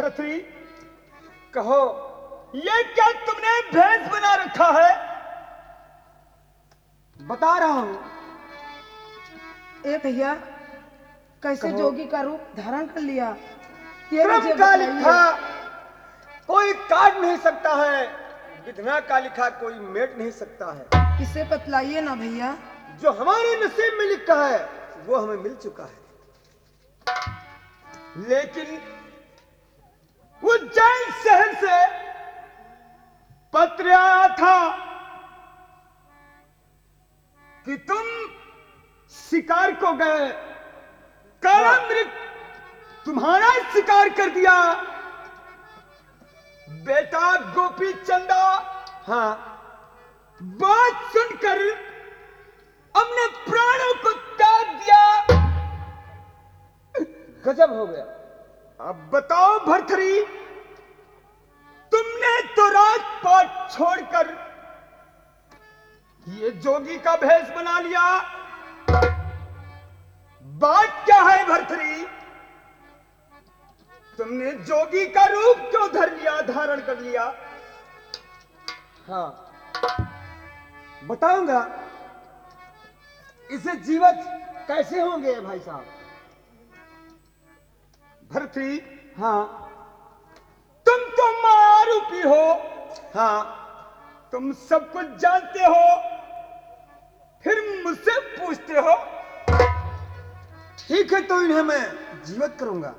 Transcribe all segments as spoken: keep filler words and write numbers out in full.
भर्तरी कहो, ये क्या तुमने भैंस बना रखा है? बता रहा हूं। ए भैया, कैसे जोगी का रूप धारण कर लिया, ये क्रम मुझे का बताइए। लिखा कोई काट नहीं सकता है, विधना का लिखा कोई मेट नहीं सकता है। इसे बतलाइए ना भैया। जो हमारे नसीब में लिखा है वो हमें मिल चुका है, लेकिन उज्जैन शहर से पत्र आया था कि तुम शिकार को गए, काला मृग तुम्हारा शिकार कर दिया। बेटा गोपी चंदा, हाँ, बात सुनकर हमने प्राणों को त्याग दिया। गजब हो गया। अब बताओ भर्तरी, तुमने तो राजपाट छोड़कर ये जोगी का भेष बना लिया, बात क्या है भर्तरी? तुमने जोगी का रूप क्यों धर लिया, धारण कर लिया? हाँ, बताऊंगा। इसे जीवित कैसे होंगे भाई साहब? भर्तरी, हाँ, तुम तो मारूपी हो, हाँ, तुम सब कुछ जानते हो, फिर मुझसे पूछते हो। ठीक है, तो इन्हें मैं जीवित करूंगा।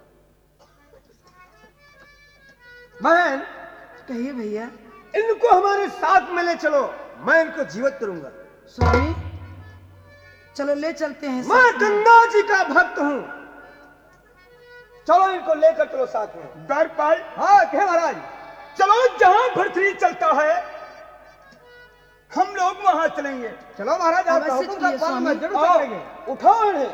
बहन, कहिए भैया। इनको हमारे साथ में ले चलो, मैं इनको जीवित करूंगा। स्वामी, चलो ले चलते हैं। मैं गंगा जी का भक्त हूं, चलो इनको लेकर चलो साथ में। द्वारपाल, हाँ कहे महाराज। चलो, जहां भर्तरी चलता है हम लोग वहां चलेंगे। चलो महाराज, आपका हुक्म का पालन मैं जरूर करेंगे। उठाओ इन्हें,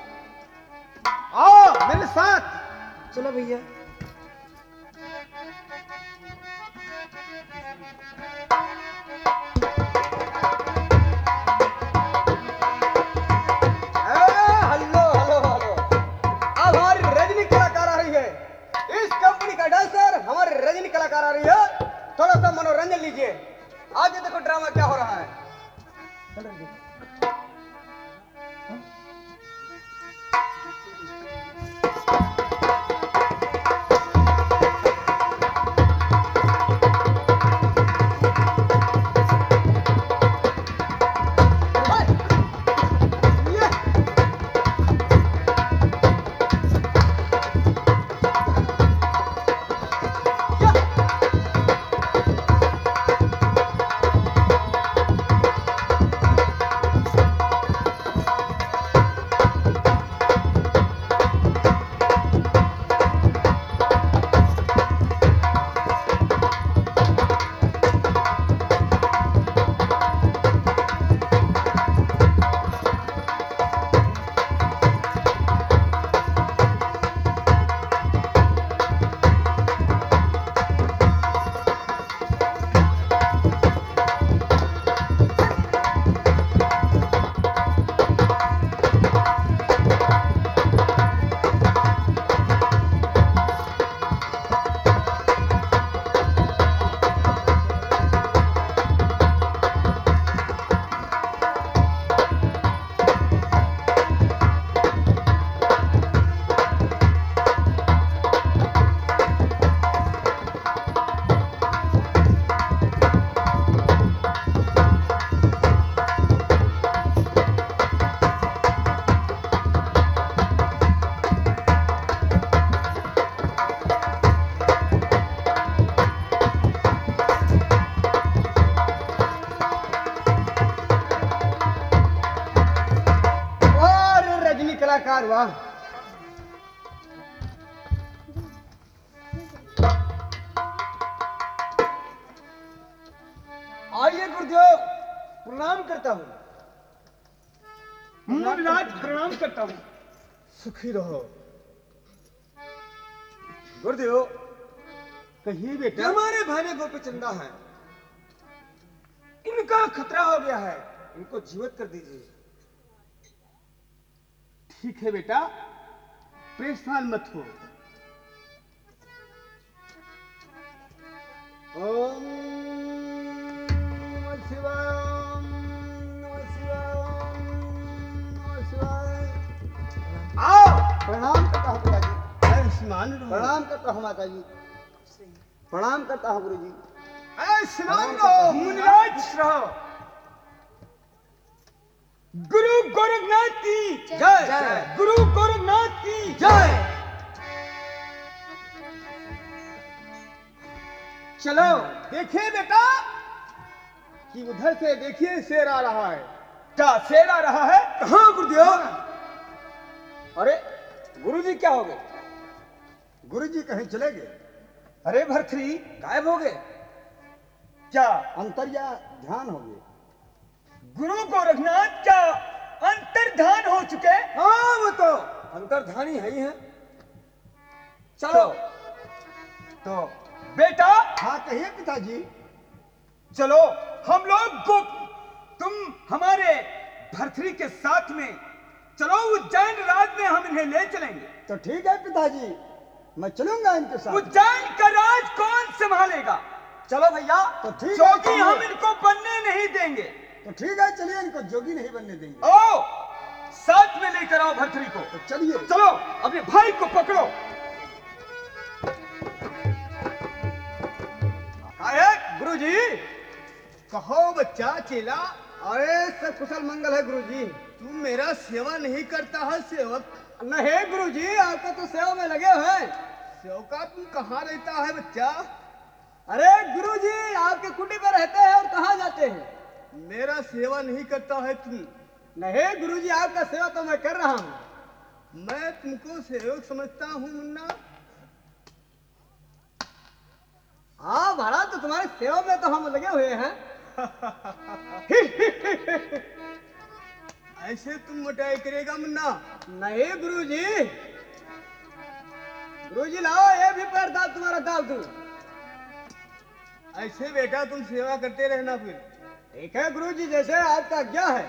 आओ मेरे साथ। चलो भैया। हेलो हेलो हेलो, अब हमारी रजनी कलाकार आ रही है। इस कंपनी का डांसर हमारी रजनी कलाकार आ रही है। थोड़ा सा मनोरंजन लीजिए। आगे देखो ड्रामा क्या हो रहा है। कलाकार, वाह। आइए गुरुदेव, प्रणाम करता हूं। मुनिराज प्रणाम करता हूं। सुखी रहो गुरुदेव। कहिए बेटा। हमारे भाई गोपी चंदा है, इनका खतरा हो गया है, इनको जीवित कर दीजिए। ठीक है बेटा, परेशान मत हो, ओम नमः शिवाय, ओम नमः शिवाय, ओम नमः शिवाय। आओ, प्रणाम करता हूँ पिताजी। आयुष्मान रहो। प्रणाम करता हूँ माता जी। प्रणाम करता हूँ गुरु जी। आयुष्मान रहो, मुनिराज रहो। गुरु गोरखनाथ की जय, गुरु गोरखनाथ की जय। चलो देखिए बेटा कि उधर से देखिए शेर आ रहा है। क्या शेर आ रहा है? कहाँ गुरुदेव? अरे गुरुजी क्या हो गए? गुरुजी कहीं चले गए? अरे भर्तृ गायब हो गए? क्या अंतर्या ध्यान हो गए? गुरु गोरखनाथ क्या अंतर्धान हो चुके? हाँ वो तो अंतर्धानी है ही है। चलो तो बेटा। हाँ कहिए पिताजी। चलो हम लोग को तुम हमारे भर्तृ के साथ में चलो, उज्जैन राज में हम इन्हें ले चलेंगे। तो ठीक है पिताजी, मैं चलूंगा इनके साथ। उज्जैन का राज कौन संभालेगा? चलो भैया, तो ठीक है, जोगी हम इनको बनने नहीं देंगे। तो ठीक है चलिए, इनको जोगी नहीं बनने देंगे। ओ साथ में लेकर आओ भर्तृ को। तो चलिए चलो अपने भाई को पकड़ो। गुरुजी कहो बच्चा चेला। अरे सब कुशल मंगल है गुरुजी। तू मेरा सेवा नहीं करता है सेवक? नहीं गुरुजी, आपका तो सेवा में लगे हुए हैं। सेवका तुम कहाँ रहता है बच्चा? अरे गुरुजी आपके कुटी पर रहते हैं और कहाँ जाते हैं? मेरा सेवा नहीं करता है तुम? नहीं गुरुजी, आपका सेवा तो मैं कर रहा हूँ। मैं तुमको सेवक समझता हूँ मुन्ना। हाँ महाराज, तो तुम्हारी सेवा में तो हम लगे हुए हैं। ऐसे तुम मोटाई करेगा मुन्ना? नहीं गुरुजी। गुरुजी लाओ ये भी पैर दाब, तुम्हारा दाब दूं। ऐसे बेटा तुम सेवा करते रहना फिर। ठीक है गुरुजी, जैसे आपका आज्ञा है।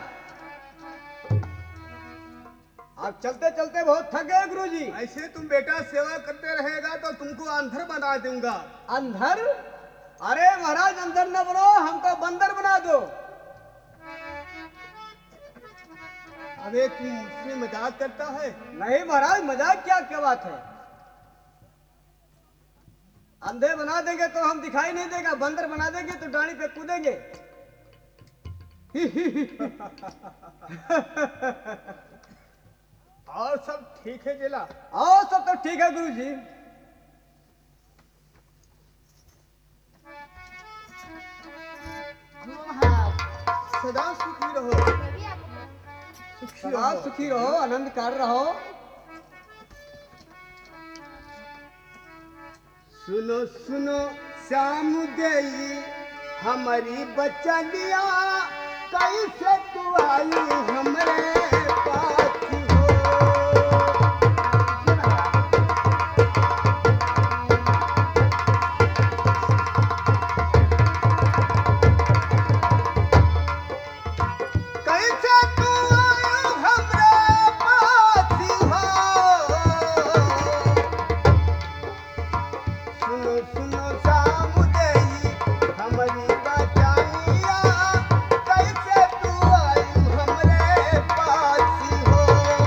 आप चलते चलते बहुत थक गए गुरुजी। ऐसे तुम बेटा सेवा करते रहेगा तो तुमको अंधर बना दूंगा। अंधर? अरे महाराज अंधर न बनो, हमको बंदर बना दो। अबे तुम मुझसे मजाक करता है? नहीं महाराज, मजाक क्या क्या बात है। अंधे बना देंगे तो हम दिखाई नहीं देगा, बंदर बना देंगे तो डाली पे कूदेंगे। और सब ठीक है चला? और सब तो ठीक है गुरुजी। सदा सुखी रहो। सदा सुखी रहो, आनंद कर रहो। सुनो सुनो श्याम गई हमारी बचनिया, कैसे तू आई हमरे पास हो। कैसे तू आई हमरे पास हो। सुनो सुनो श्याम गई हमारी बचनिया, कैसे तू आई हमरे पास हो।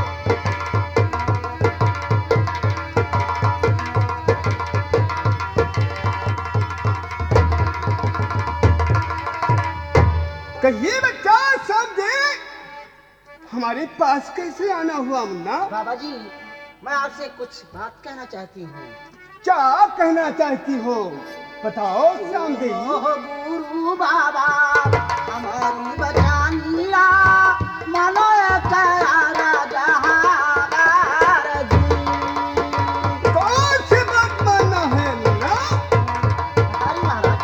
कहिए बच्चा समझे, हमारे पास कैसे आना हुआ मुन्ना? बाबा जी, मैं आपसे कुछ बात कहना चाहती हूँ। क्या कहना चाहती हो? बताओ श्याम देवी। ओह गुरु बाबा हमारी बचानिया, मानो करारा जहादार जी। कौन सी बात मानना है मुन्ना? अरे महाराज,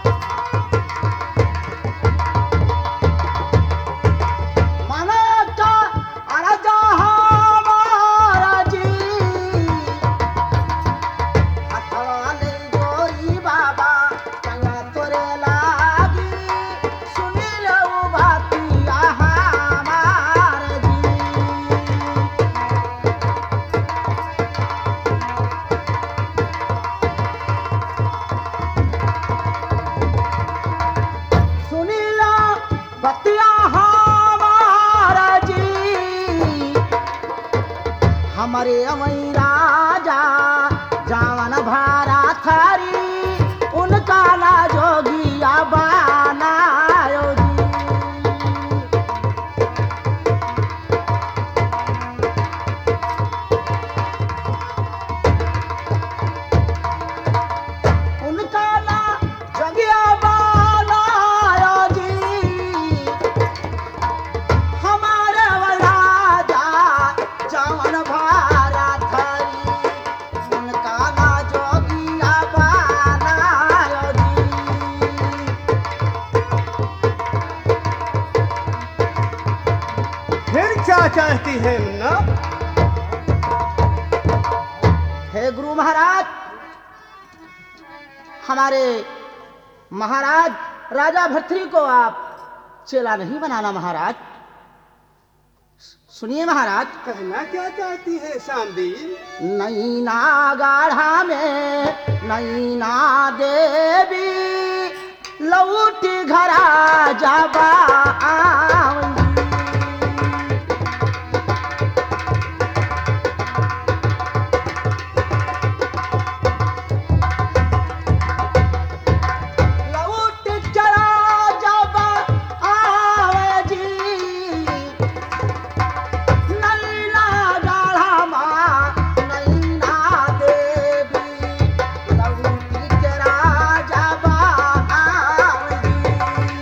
मानो करारा जहादार जी। हथवाले जोरी बाबा चंगा तोरे लागी, सुनी लो अरे अमई राजा जावन भारा थारी उनका ना जोगिया बनायो जी। उनका ना जोगिया बनायो जी हमारे राजा जावन भारा थारी उनका ना जोगिया बनायो जी। फिर क्या चाहती है मुन्ना? हे गुरु महाराज, हमारे महाराज राजा भर्तृहरि को आप चेला नहीं बनाना महाराज। सुनिए महाराज, कहना क्या चाहती है शामदी? नैना गाढ़ा में नैना देवी लौटी घरा जाबा आऊंगी। लौट चला जाबा आवे जी नैना गाढ़ा माँ नैना देवी लौटी चला जाबा आवे जी।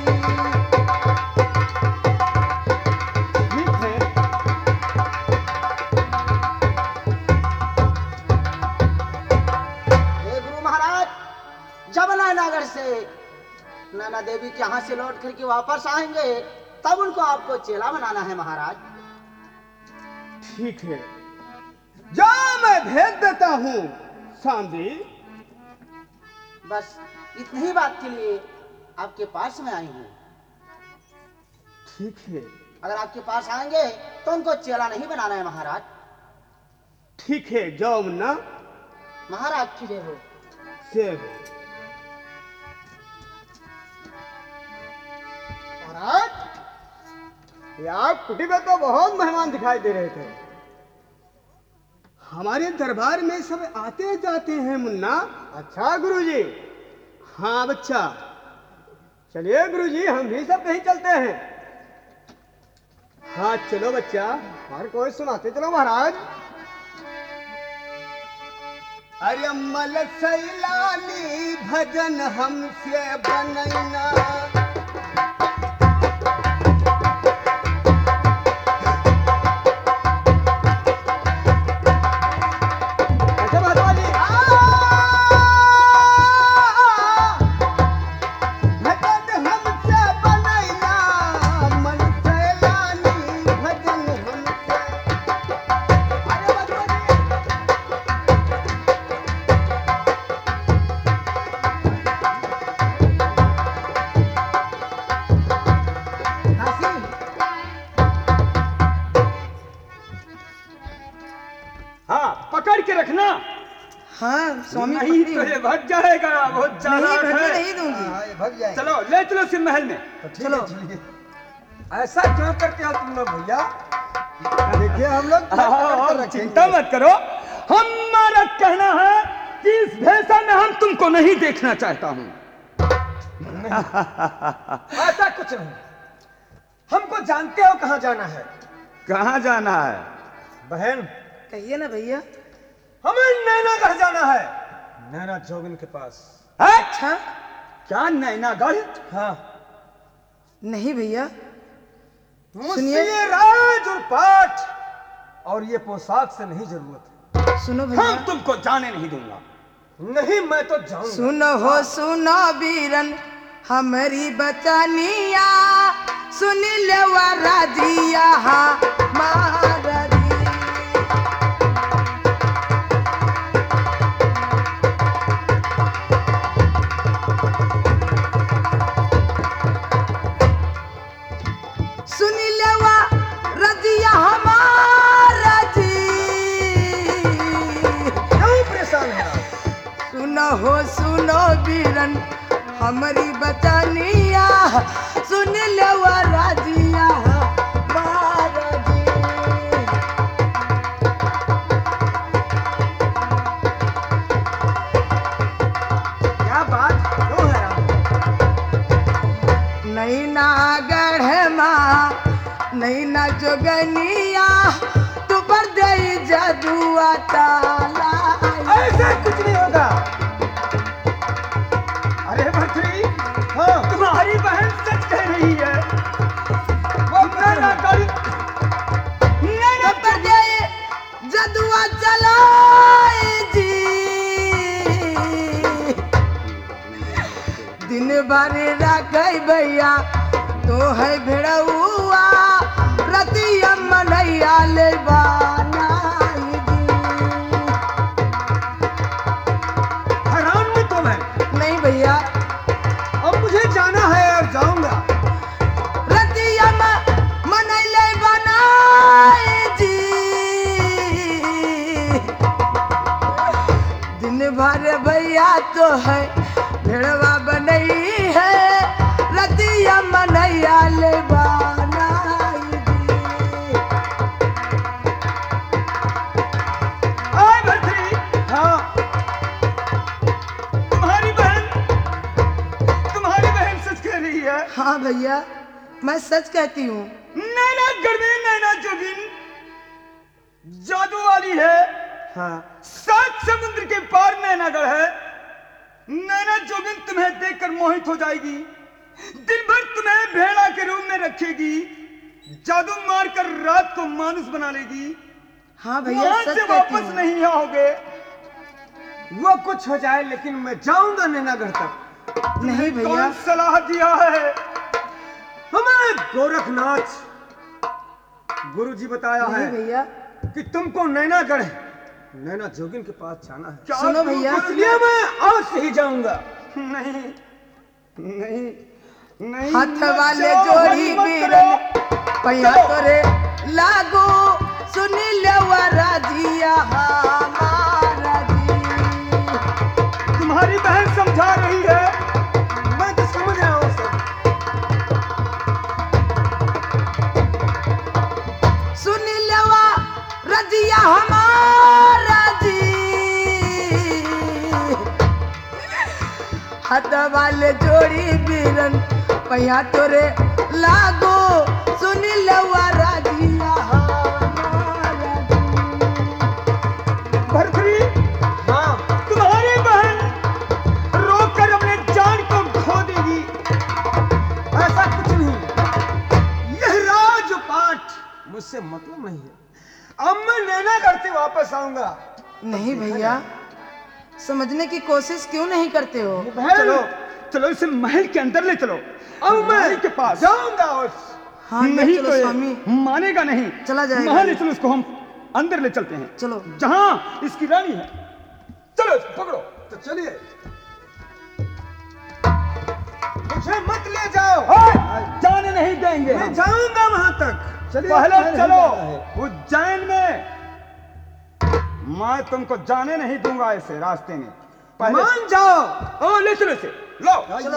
ठीक है, हे गुरु महाराज, जब नैनागढ़ से नैना देवी के यहाँ से लौट करके वापस आएंगे तब उनको आपको चेला बनाना है महाराज। ठीक है, जा मैं भेज देता हूँ शामदी। बस इतनी ही बात के लिए आपके पास में आई हूँ। ठीक है, अगर आपके पास आएंगे तो उनको चेला नहीं बनाना है महाराज। ठीक है, जाओ मुन्ना। महाराज की जय हो। से महाराज, ये आप कुटी में तो बहुत मेहमान दिखाई दे रहे थे। हमारे दरबार में सब आते जाते हैं मुन्ना। अच्छा गुरुजी, हाँ बच्चा, चलिए गुरुजी, हम भी सब कहीं चलते हैं। हाँ चलो बच्चा। और कोई सुनाते चलो महाराज। अरे मल सैलानी भजन हमसे बनैना। अच्छा महात्मा जी, भजन हमसे बनैना, मन सैलानी भजन हमसे। अरे बच्चा जी, हाँ पकड़ के रखना, हाँ स्वामी नहीं पकड़ी तो हूँ। ये भग जाएगा, बहुत नहीं चालाक भगने है। नहीं दूंगी। भग जाए। चलो ले चलो सिर महल में। चलो ऐसा क्यों करते हो तुम लोग भैया? देखिए हम लोग क्या हाँ, पकड़ कर हाँ, रखेंगे। चिंता मत करो। हमारा कहना है कि इस भेषा में हम तुमको नहीं देखना चाहता हूँ। ऐसा कुछ नहीं, हमको जानते हो कहाँ जाना है। कहाँ जाना है? बहन, कहिए ना भैया। हमें नैनागढ़ जाना है, नैना जोगिन के पास। है? अच्छा क्या नैनागढ़? हाँ, नहीं भैया, मुझसे ये राज और पाठ और ये पोशाक से नहीं जरूरत है। सुनो भैया। हम तुमको जाने नहीं दूंगा। नहीं, मैं तो जाऊंगा। सुनो हो सुनो वीरन हमारी बचनिया, सुन ले राजिया महाराजी। सुन ले रजिया हमारा जी। क्यों परेशान है आप? सुनो हो सुनो वीरन हमारी बचनिया, सुन ले राजिया महाराजी। मनई ना जोगनिया तू पर दे जदुआ ताला। ऐसा कुछ नहीं होगा। अरे भर्तरी, हाँ तुम्हारी बहन सच कह रही है। वो नैना गाड़ी नैना पर दे जदुआ चलाए जी। दिन भर राखई भैया तो है भेड़ुआ रतिया मनैया ले बनाई जी। हैरान में तो मैं। नहीं भैया, अब मुझे जाना है और जाऊंगा। रतिया मनैया बनाई जी। दिन भर भैया तो है भेड़वा बनई है रतिया मनैया ले बनाई जी। आए भर्तरी, हाँ तुम्हारी बहन तुम्हारी बहन सच कह रही है। हाँ भैया, मैं सच कहती हूँ। नैना गढ़ नैना जोगिन जादू वाली है। हाँ सात समुद्र के पार नैनागढ़ है। नैना जोगिन तुम्हें देखकर मोहित हो जाएगी। दिन भर तुम्हें भेड़ा के रूप में रखेगी, जादू मारकर रात को मानुस बना लेगी। हाँ भैया, वहां सच से कहती वापस हूँ। नहीं आओगे। वो कुछ हो जाए लेकिन मैं जाऊंगा नैनागढ़ तक। नहीं भैया, कौन सलाह दिया है? हमें गोरखनाथ गुरुजी बताया नहीं है भैया, कि तुमको नैनागढ़ नैना जोगिन के पास जाना है। क्या सुनो भैया, इसलिए मैं आज से ही जाऊंगा। नहीं नहीं नहीं, हाथ मत वाले जाओ, जोड़ी मत बीरन करो। पैया चलो। तोरे लागो सुनी लेवा राजिया हमारा जी। तुम्हारी बहन समझा रही है, मैं तो समझ रहा हूँ सब। सुनी लेवा रजिया हमारा जी। हाथ वाले जोड़ी बीरन पैया तोरे लागो सुनी लेवा राजिया हमारा जी। भर्तरी, हाँ तुम्हारी बहन रोकर अपने जान को खो देगी। ऐसा कुछ नहीं, यह राजपाट मुझसे मतलब नहीं है। अब मैं नैनागढ़ से वापस आऊंगा। नहीं भैया, समझने की कोशिश क्यों नहीं करते हो? चलो चलो इसे महल के अंदर ले चलो। अब महल के पास जाऊंगा। और हाँ, ले नहीं चलो तो ये स्वामी। मानेगा नहीं। चला जाएगा। महल ले चलो, इसको हम अंदर ले चलते हैं। चलो। जहां इसकी रानी है। चलो पकड़ो। तो चलिए। मुझे मत ले जाओ। जाने नहीं देंगे। मैं जाऊंगा वहां तक। पहले चलो उज्जैन में। मैं तुमको जाने नहीं दूंगा ऐसे रास्ते में। मान जाओ। ओ ले चलो इसे। लो चलो।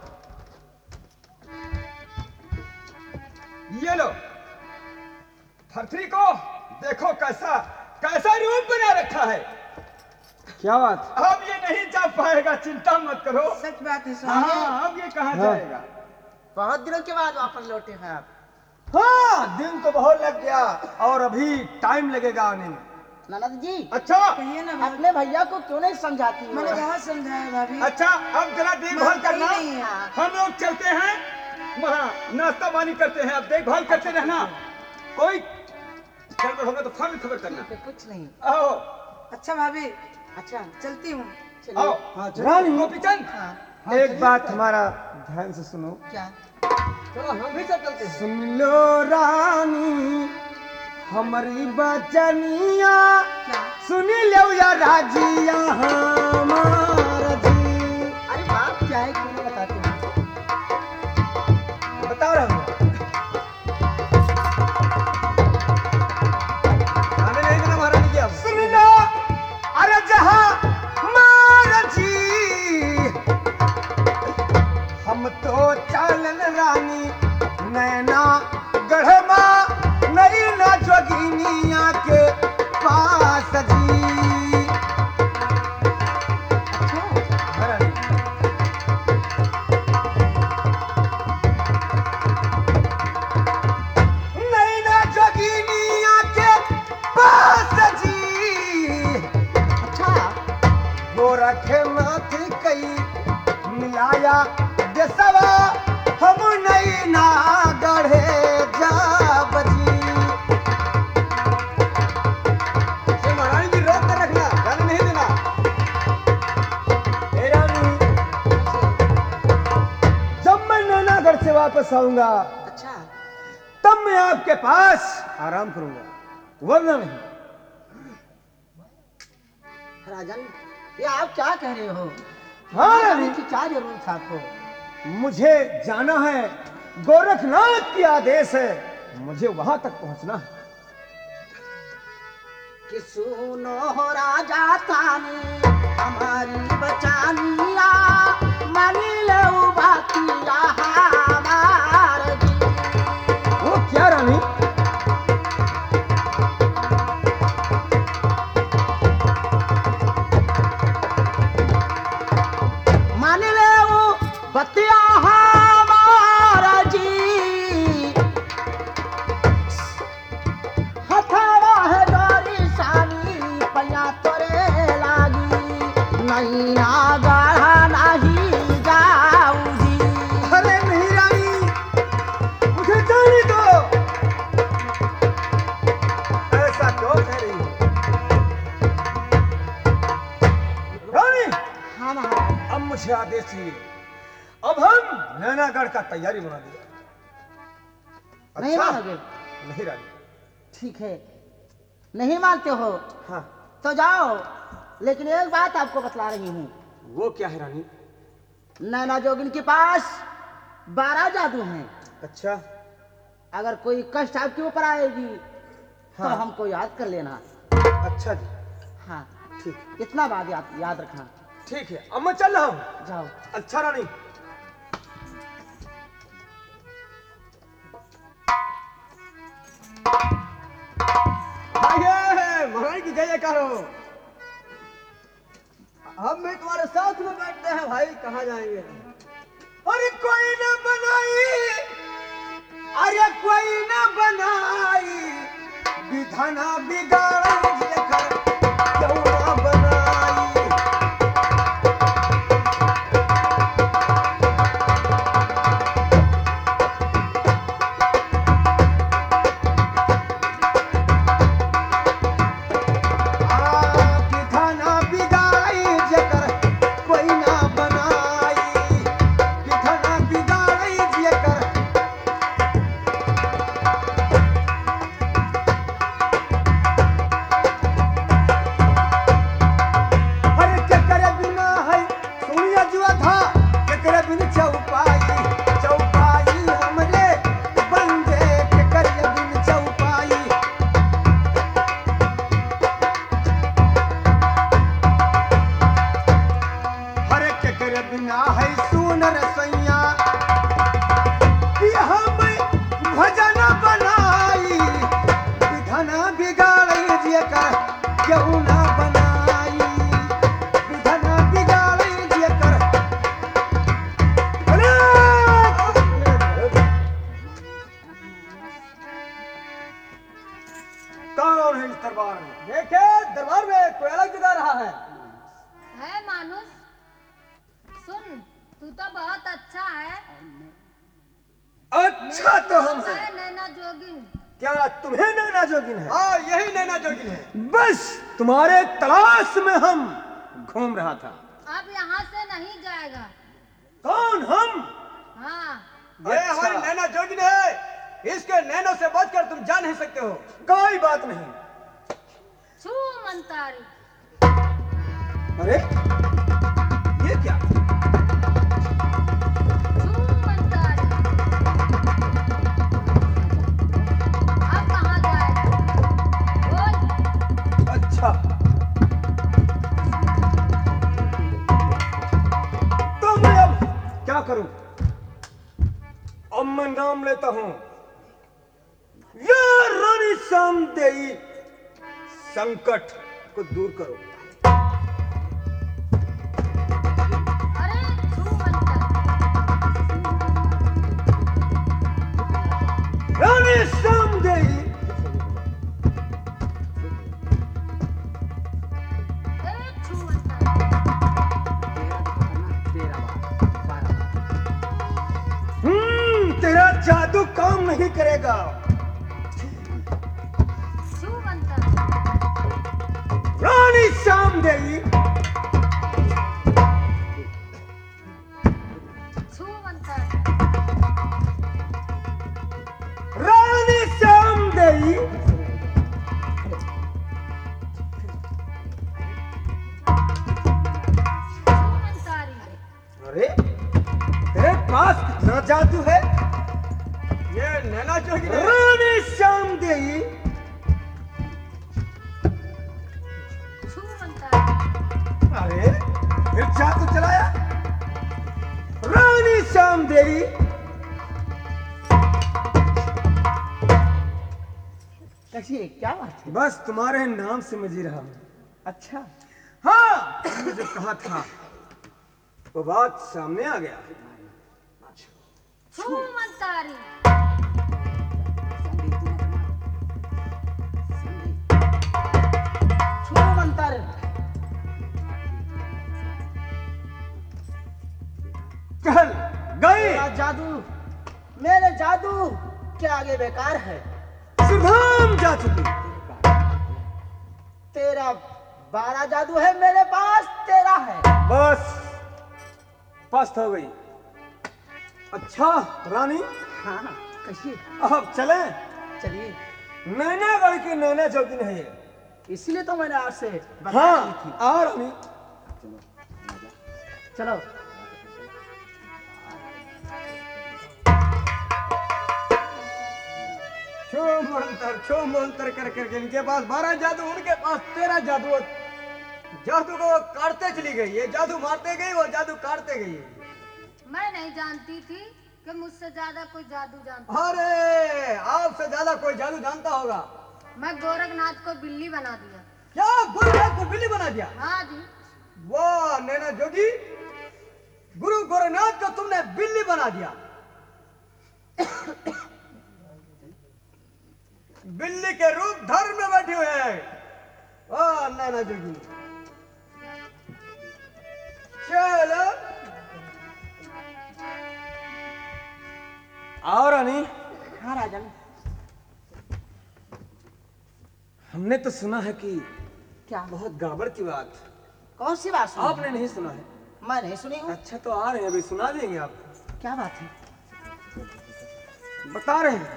ये लो। भर्तरी को देखो कैसा कैसा रूप बना रखा है। क्या बात? अब ये नहीं जा पाएगा, चिंता मत करो। सच बात है स्वामी। हाँ अब ये कहाँ जाएगा? बहुत दिनों के बाद वापस लौटे हैं आप। हाँ दिन तो बहुत लग गया और अभी टाइम लगेगा आने में। ननद जी, अच्छा कहिए ना भाभी। अपने भैया को क्यों नहीं समझाती हो? मैंने बहुत समझाया भाभी। अच्छा अब जरा देखभाल मानता ही करना। नहीं है। हम लोग चलते हैं वहाँ नाश्ता पानी करते हैं। अब देखभाल करते रहना। कोई गड़बड़ होगा तो फौरन खबर करना। कुछ नहीं। आओ अच्छा भाभी, अच्छा चलती हूँ। आओ। रानी गोपीचंद, हाँ। एक बात हमारा ध्यान से सुनो। क्या? चलो हम भी सब चलते हैं। सुन लो रानी हमारी बचनिया, सुन लो या राजिया हमारा जी। अरे बात क्या है क्यों नहीं बताते हैं? बता रहा हूँ। आने नहीं देना महारानी की। अब सुन लो अरे जहाँ हमारा जी, हम तो चालन रानी नैना गढ़मा नैना जोगिनिया के पास जी। गोरखनाथ कई मिलाया देसवा हम नहीं ना गढ़े जा बजी। महारानी जी रोक कर रखना, जाने नहीं देना। ए रानी, जब मैं नैनागढ़ से वापस आऊंगा अच्छा तब मैं आपके पास आराम करूंगा, वरना नहीं। राजन, ये आप क्या कह रहे हो? हाँ जाने की क्या जरूरत है आपको? मुझे जाना है, गोरखनाथ की आदेश है, मुझे वहां तक पहुंचना है। कि सुनो हो राजा तानी हमारी बचानिया, मानी लो बातिया हमार जी। वो क्या रानी? मान ले वो बतिया हमारा जी, हथवा है डोरी सानी पैया तोरे लागी, नहीं ना गढ़ा नहीं जाऊ जी। अरे नहीं रानी, मुझे जाने दो। ऐसा क्यों कह रही हो? रानी, हाँ महाराज। अब मुझे आदेश चाहिए। अब हम नैनागढ़ का तैयारी बना दिया। नहीं मानोगे? नहीं रानी। ठीक है, नहीं मानते हो हाँ, तो जाओ, लेकिन एक बात आपको बतला रही हूँ। वो क्या है रानी? नैना जोगिन के पास बारह जादू हैं। अच्छा, अगर कोई कष्ट आपके ऊपर आएगी तो हाँ। हमको याद कर लेना। अच्छा जी, हाँ, ठीक इतना बात याद याद रखना। ठीक है, अब मैं चल रहा हूँ। जाओ। अच्छा रानी। महारानी की जय जयकार हो। अब मैं तुम्हारे साथ में बैठते हैं भाई, कहाँ जाएंगे? अरे कोई न बनाई, अरे कोई न बनाई, विधाना बिगाड़ जेकर क्यों न बनाई। कौन है इस दरबार में? देखे दरबार में कोई अलग जगह रहा है। है मानुस, सुन तू तो बहुत अच्छा है। अच्छा तो हम है हैं। नैना जोगिन। क्या तुम्हें नैना जोगिन है? हाँ, यही नैना जोगिन है। बस तुम्हारे तलाश में हम घूम रहा था। अब यहाँ से नहीं जाएगा। कौन हम? हाँ, ये अच्छा। हमारी नैना जोगिन है, इसके नैनों से बचकर तुम जा नहीं सकते हो। कोई बात नहीं। छू मंतारी। अरे ये क्या? छू मंतारी। अब कहाँ जाएगा? बोल। अच्छा, तो मैं अब क्या करूं? अब मैं नाम लेता हूं, या रानी सामदेई, संकट को दूर करो। अरे छू मंतारी। रानी सामदेई, ए छू मंतारी। नहीं करेगा। छू मंतर। रानी श्याम देवी, छू मंतर। रानी श्याम देवी, छू मंतारी। अरे तेरे पास कितना जादू है? ये नैना जोगी ने रानी श्याम देवी, छू मंतारी। अरे फिर जादू चलाया। रानी श्याम देवी, कैसी है? क्या बात है? बस तुम्हारे नाम से मैं जी रहा हूं। अच्छा, हाँ, तुमने जो कहा था वो बात सामने आ गया। छू मंतारी। छू मंतर। चल गए। मेरा जादू, मेरे जादू के आगे बेकार है। सुधाम जा चुकी। तेरा बारह जादू है मेरे पास, तेरा है। बस पस्त हो गई। अच्छा रानी, हाँ, कैसी? अब चले। चलिए, नैनागढ़ की नैना जोगिन है ये। इसीलिए तो मैंने आपसे बता हाँ, दी थी। आ रानी। चलो। छो मंतर छो मंतर कर करके इनके पास बारह जादू, उनके पास तेरह जादू। जादू को काटते चली गई, ये जादू मारते गई, वो जादू काटते गई। मैं नहीं जानती थी कि मुझसे ज्यादा कोई जादू जानता। अरे आपसे ज्यादा कोई जादू जानता होगा। मैं गोरखनाथ को बिल्ली बना दिया। क्या गोरखनाथ को बिल्ली बना दिया? हाँ जी। वाह नैना जोगी, गुरु गोरखनाथ को तुमने बिल्ली बना दिया। बिल्ली के रूप धर्म में बैठे हुए हैं। वाह नैना जोगी, चलो। आओ रानी। हाँ राजन, हमने तो सुना है कि क्या? बहुत गड़बड़ की बात कौन सी बात सुनी? आपने नहीं सुना है। मैं नहीं सुनी हूँ। अच्छा तो आ रहे हैं, अभी सुना देंगे आपको। क्या बात है? बता रहे हैं।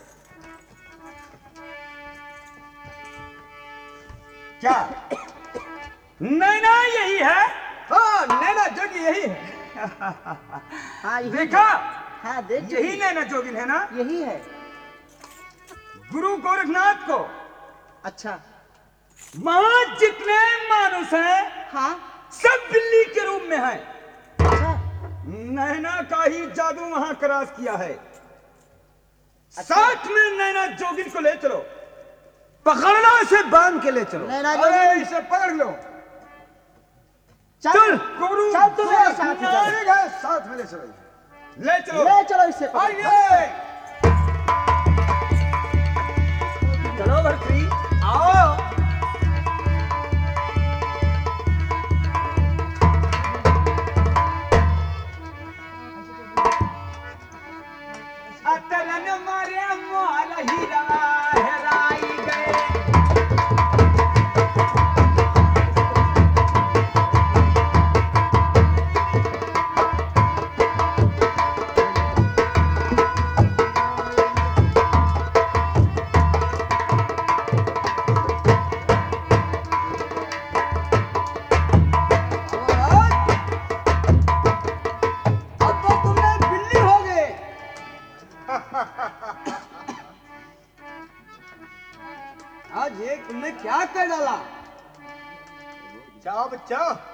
क्या नैना यही है। हाँ नैना जोगी यही है। हाँ यही देखा, है। हाँ देख यही चुकी। नैना जोगिन है ना। यही है। गुरु गोरखनाथ को अच्छा, वहां जितने मानुष हैं हाँ, सब बिल्ली के रूप में हैं। अच्छा, नैना का ही जादू वहां क्रॉस किया है। साथ में नैना जोगिन को ले चलो, पकड़ लो इसे, बांध के ले चलो। नैना अरे जोगी, इसे पकड़ लो। चल गुरु चल तू मेरे साथ ही चल। ठीक है, साथ में ले चलो, ले चलो। ले चलो इसे पकड़। आइए। चलो भरतरी, आओ। अतरन मारे मोर हीरा हेराई गए। अब तो तुमने बिल्ली हो गए। आज ये तुमने क्या कर डाला? जाओ बच्चा,